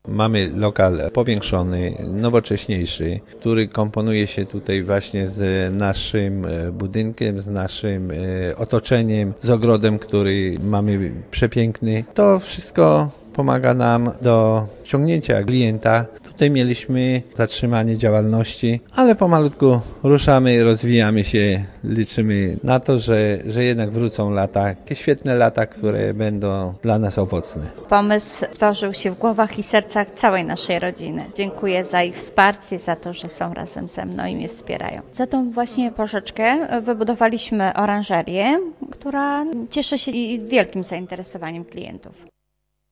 Mamy lokal powiększony, nowocześniejszy, który komponuje się tutaj właśnie z naszym budynkiem, z naszym otoczeniem, z ogrodem, który mamy przepiękny. To wszystko pomaga nam do ściągnięcia klienta. Tutaj mieliśmy zatrzymanie działalności, ale pomalutku ruszamy, rozwijamy się, liczymy na to, że jednak wrócą lata, takie świetne lata, które będą dla nas owocne. Pomysł tworzył się w głowach i sercach całej naszej rodziny. Dziękuję za ich wsparcie, za to, że są razem ze mną i mnie wspierają. Za tą właśnie porzeczkę wybudowaliśmy oranżerię, która cieszy się wielkim zainteresowaniem klientów.